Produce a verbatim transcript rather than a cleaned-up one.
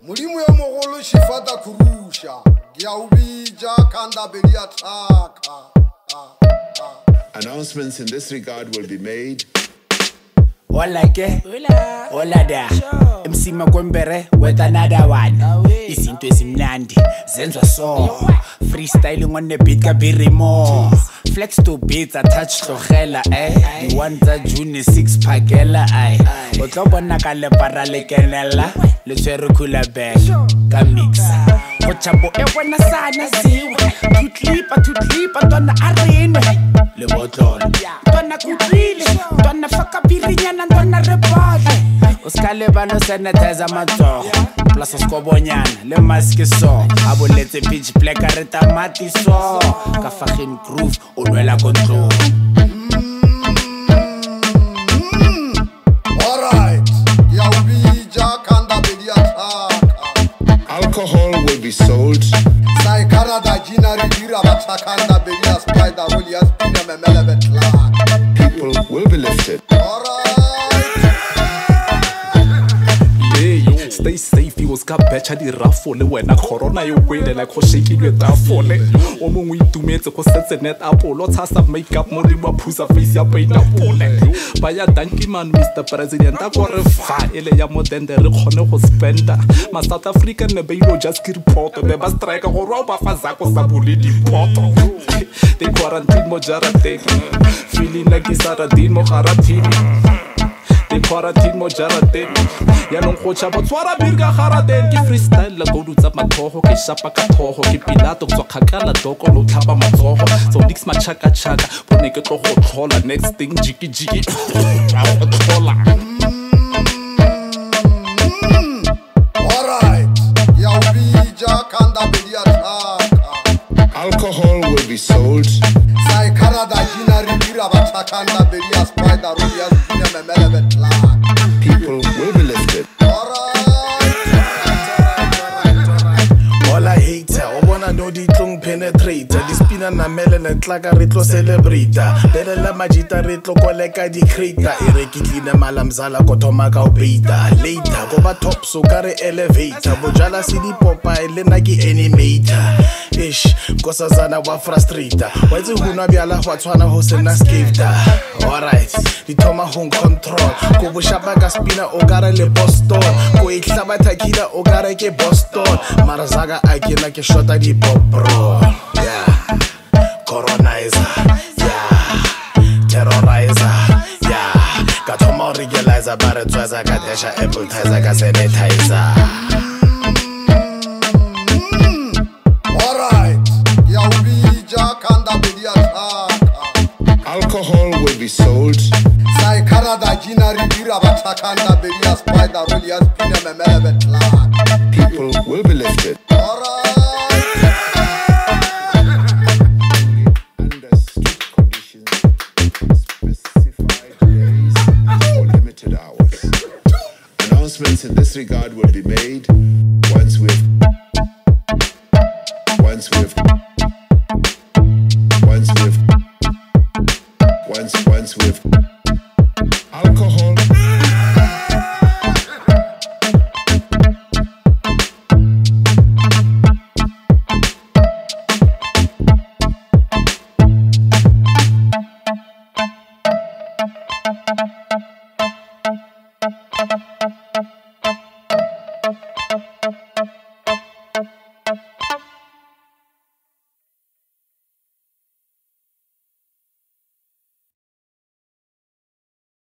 Mulimu ya mogolo shifata kurusha Giaubija kanda belia taka. Announcements in this regard will be made. Hola ke? Hola. Hola da. M C Makwembere with another one. Izinto ezimnandi zenza so. Freestyling on the beat kabiri more. Flex to beats attach tlogela eh. You want that June six phakela ai. O tlo bona ka le para le kenela. Le tshwere khula bag ka mixa. Go chapo e bona sana siwa. Tu clipa tu clipa tona arene. Le botlolo. Tona kutlile. Tona faka birinyana tona report. Uskale bano sanitizer matsogo. Plus skobonyana le mask so. Aboletse pitch black a re tamati so. Ka fagin groove o nwela control. Alcohol will be sold. People will be lifted. Stay safe, he was got better di rafole when a corona you win like ho shaking with that phone. O mongwe itumetse go setse net apolo tsa makeup mo di ba phusa face ya paint apole. Ba ya danki man Mister President a go re fa ele ya modende re khone go spenda. Ma South African ne beilo just ki report be ba strike go ro ba fa zako sa boli di poto. They quarantine mo jarate. Feeling like it's a din mo garatini. They quarantine mo jarate. Ya no go tshaba tswara birga garate ke freestyle la go dutsa mathogo ke shapa ka thogo ke pilato tswa khakala doko lo tlhapa matsogo so dix machaka chaka bone ke tlo go tlhola next thing jiki jiki tlhola. Alright, Giaubija kanda belia taka. Alcohol will be sold. Sai Canada jina ribira batakanda belia spider rolia jina memele betla. People will be lifted. All I hate, I wanna know the tongue penetrator. The spinner na mele na tlaka retlo celebrator. Bele la majita retlo koleka di crater. Ireki clean malamzala kotoma ka obeta. Later, go ba top so kare elevator. Bojala city popa elena ki animator. Ish, kosa zana wa frustrator. Wazi huna biala wa twana ho sena skifter. Alright, the toma home control. Go bushaba ka spinner o kare le Boston. Go itlaba takila o kare ke Boston. Marazaga akina ke shota di pop bro. Yeah, colonizer. Yeah, terrorizer. Yeah, ka thoma regularizer bare tswaza ka desha apple tizer ka sanitizer. Alcohol will be sold. Sai Canada jina ribira batakanda belia spider rolia jina memele betla. People will be lifted. Under strict conditions, specified days or limited hours. Announcements in this regard will be made once we've once we've once we've once once we've alcohol. Thank you.